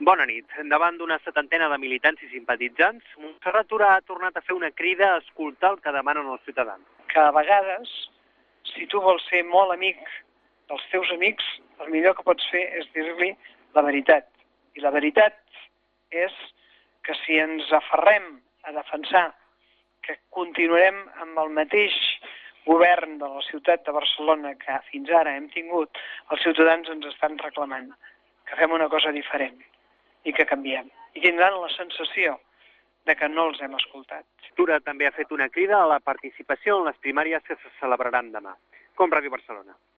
Bona nit. Davant d'una setantena de militants i simpatitzants, Montserrat Tura ha tornat a fer una crida a escoltar el que demanen els ciutadans. Que a vegades, si tu vols ser molt amic dels teus amics, el millor que pots fer és dir-li la veritat. I la veritat és que si ens aferrem a defensar que continuarem amb el mateix govern de la ciutat de Barcelona que fins ara hem tingut, els ciutadans ens estan reclamant que fem una cosa diferent i que canviem. I tindran la sensació de que no els hem escoltat. Tura també ha fet una crida a la participació en les primàries que se celebraran demà. Com Ràdio Barcelona.